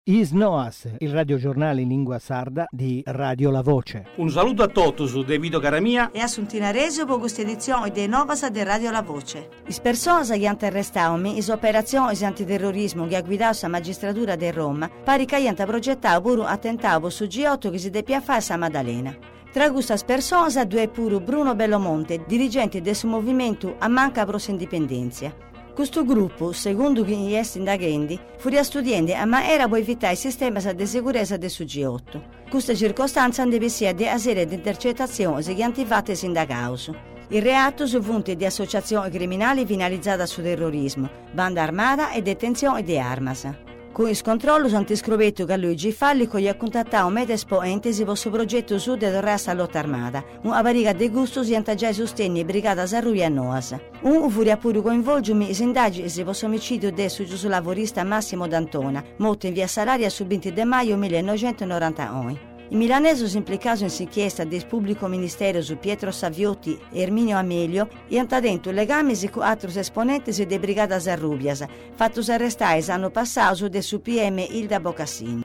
Is Noas, il radiogiornale in lingua sarda di Radio La Voce. Un saluto a tutti su De Vito Caramia e a Suntina Resio per questa edizione di Novas de Radio La Voce. Is persone che hanno arrestato is operazioni antiterrorismo che ha guidato la magistratura di Roma, pare che hanno progettato pure un attentato su G8 che si deve fare a Maddalena. Tra queste persone due pure Bruno Bellomonte, dirigente del suo movimento a manca pro indipendenza. Questo gruppo, secondo gli indagati, fu studiando ma era per evitare il sistema di sicurezza del G8. Questa circostanza deve essere di una serie di intercettazioni che hanno fatto sindacati. Il reato su punti di associazione criminale finalizzata sul terrorismo, banda armata e detenzione di armi. Con il controllo sono scoperto che Luigi Fallico gli ha contattato un meta esponente per il suo progetto su di tornare alla lotta armata. Una varica di gusto si antaggiai sostegni brigata Sarruia a Noas. Un furia pure coinvolgimi i indagini per omicidio del giuslavorista Massimo D'Antona, morto in via Salaria su 20 di maggio 1991. I milanesi sono implicati in inchiesta del pubblico ministero su Pietro Saviotti e Erminio Amelio e hanno dentro legami con altri esponenti della brigata Zarrubias, fattosi arrestare l'anno passato del suo PM Ilda Bocassini.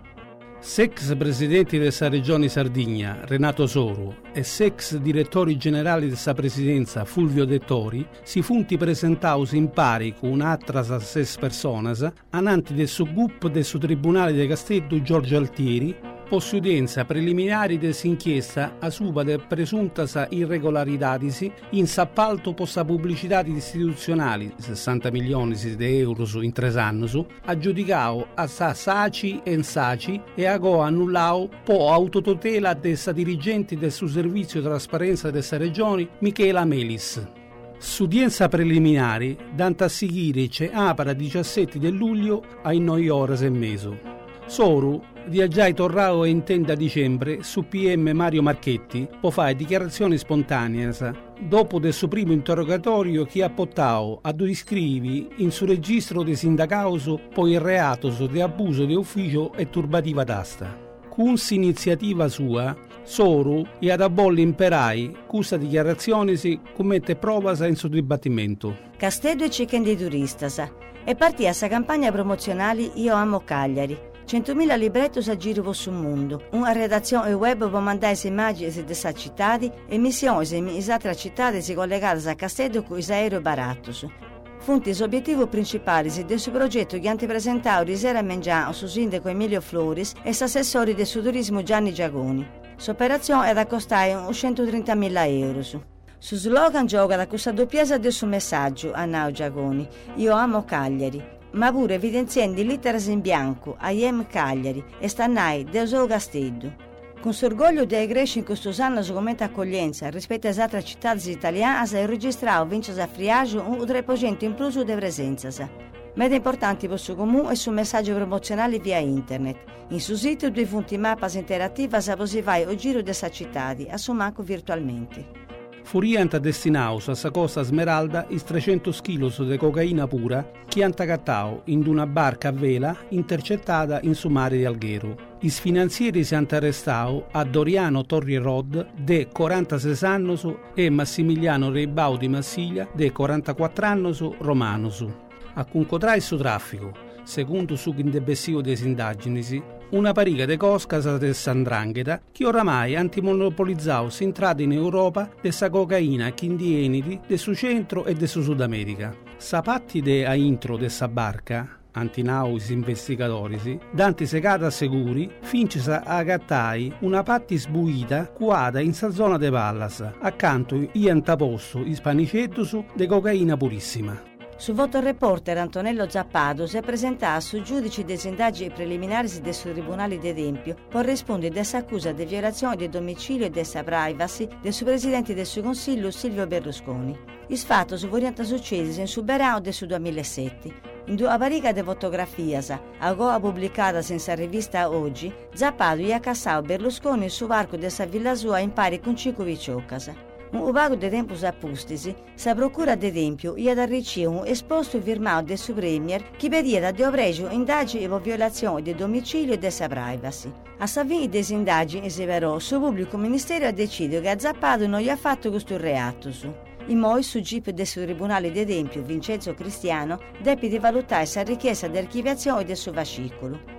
Sex presidenti della regione Sardegna, Renato Soru, e sex direttori generali della presidenza, Fulvio Dettori, si funti presentausi in pari con un'altra 6 persone, ananti del subgruppo del suo tribunale di Castello Giorgio Altieri, post udienza preliminari dell'inchiesta a suba de presuntas irregolaridades in s'appalto posta pubblicità istituzionali 60 milioni di euro in 3 anni aggiudicao a Saci e Saci e agò annullao po autotutela dessa dirigenti del suo servizio trasparenza dessa regione Michela Melis. S'udienza preliminare danta a seguire c'è apra 17 di luglio ai 9 ore e mezzo. Soru viaggiai torrao e intende a dicembre su PM Mario Marchetti può fare dichiarazioni spontanee dopo del suo primo interrogatorio che ha portato a iscrivi in suo registro di sindacauso poi il reato di abuso di ufficio e turbativa d'asta. Con iniziativa sua Soru e ad abolli imperai questa dichiarazione si commette prova in suo dibattimento. Castello e Cichendi Turistas e partì a sa campagna promozionale Io amo Cagliari. 100.000 librettos a giro sul mondo, una redazione web per mandare immagini di questa città e missioni in altre città collegate a Castello con i aerei baratos. Funti l'obiettivo principale del suo progetto che hanno presentato di sera a Mengiano su sindaco Emilio Floris e l'assessore del suo turismo Gianni Giagoni. L'operazione è da costare 130.000 euro. Su slogan gioca da questa doppiezza del suo messaggio a Nau Giagoni, Io amo Cagliari, ma pure evidenziando lettere in bianco, IM Cagliari e Stannai Deusò Castello. Con sorgoglio dei greci in questo anno come accoglienza rispetto alle altre città italiane, è registrato Vincenzo a Friaggio un 3% in più di presenza. Meda importanti per il suo comune e sul messaggio promozionale via internet. In suo sito due punti mappas interattiva se si va o giro della città, a suo manco virtualmente. Furianta destinaus a sa costa Smeralda is 300 kg di cocaina pura che han tagattao in una barca a vela intercettata in su mare di Alghero. I finanzieri si hanno arrestato a Doriano Torri Rod de 46 anni e Massimiliano Reibau di Massiglia de 44 anni romano. A concotrare il suo traffico, secondo su indebessivo delle indagini, una pariga de coscasa del Sandrangheta che oramai antimonopolizzao si entrata in Europa dessa cocaina chindienidi del suo centro e del suo Sud America. Sapatti de a intro dessa barca, antinauis investigatori, danti secata sicuri, fincisa a gattai una patti sbuita cuada in sa zona de Pallas, accanto i antaposto i spanicettus de cocaina purissima. Su voto reporter Antonello Zappado si è presentato su giudici delle indagini preliminari del suo tribunale di Empio per rispondere dessa accusa di violazione del domicilio e dessa privacy del suo presidente del suo consiglio Silvio Berlusconi. Il fatto su variante successe in Suberao del suo 2007. In due varica di fotografie, agora pubblicata senza rivista Oggi, Zappado gli ha cassato Berlusconi sul varco dessa villa sua in pari con 5 viciocas. Un vago di tempo appustisi, sa procura di Empio gli ha ricevuto un esposto firmato del suo premier che vediera di ovregio indagini per violazione del domicilio e della privacy. A sa fine delle indagini, però, il pubblico ministero ha deciso che a Zappado non gli ha fatto questo reato. In poi, su GIP del suo tribunale di Empio, Vincenzo Cristiano, deve valutare la richiesta di archiviazione del suo fascicolo.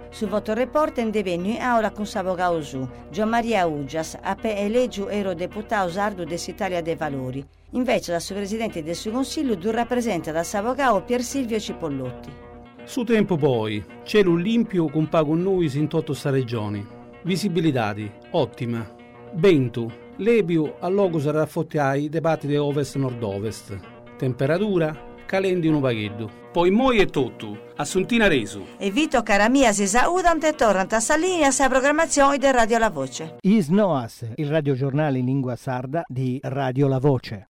Su voto report in devenu aula con Savogao Su, Gian Maria Uggias, a pe eleggiu eurodeputato sardo dell'Italia dei Valori. Invece la sovresidente del suo consiglio du rappresenta da Savogao Pier Silvio Cipollotti. Su tempo poi, cielo limpio con pago noi in totto sta regione. Visibilità ottima. Vento, lebio a logo sarà fottiai dei parti di ovest-nord-ovest. Temperatura, calendi un paghetto. Poi moi è tutto. Assuntina Resu. E Vito Caramia si saudant e tornant a Salini a sa programmazione del Radio La Voce. Is Noas, il radioggiornale in lingua sarda di Radio La Voce.